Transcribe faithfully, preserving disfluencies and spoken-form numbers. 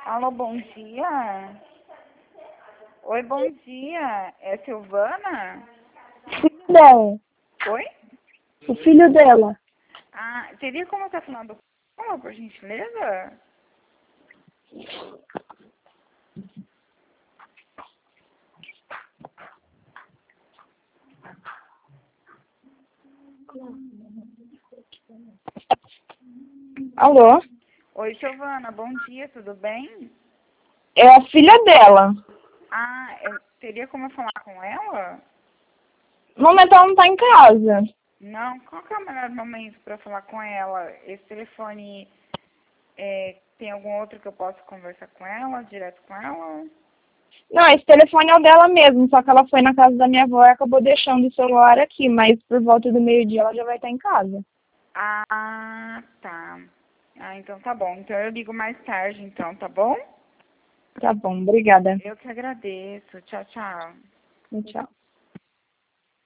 Alô, bom dia. Oi, bom dia. É Silvana? O filho dela. Oi? O filho dela. Ah, teria como estar falando com ela, por gentileza? Alô? Oi, Silvana, bom dia, tudo bem? É a filha dela. Ah, é- teria como eu falar com ela? No momento ela não tá em casa. Não, qual que é o melhor momento para falar com ela? Esse telefone, é, tem algum outro que eu possa conversar com ela, direto com ela? Não, esse telefone é o dela mesmo, só que ela foi na casa da minha avó e acabou deixando o celular aqui, mas por volta do meio-dia ela já vai estar em casa. Ah, tá. Ah, então tá bom. Então eu ligo mais tarde, então, tá bom? Tá bom, obrigada. Eu que agradeço. Tchau, tchau. Tchau.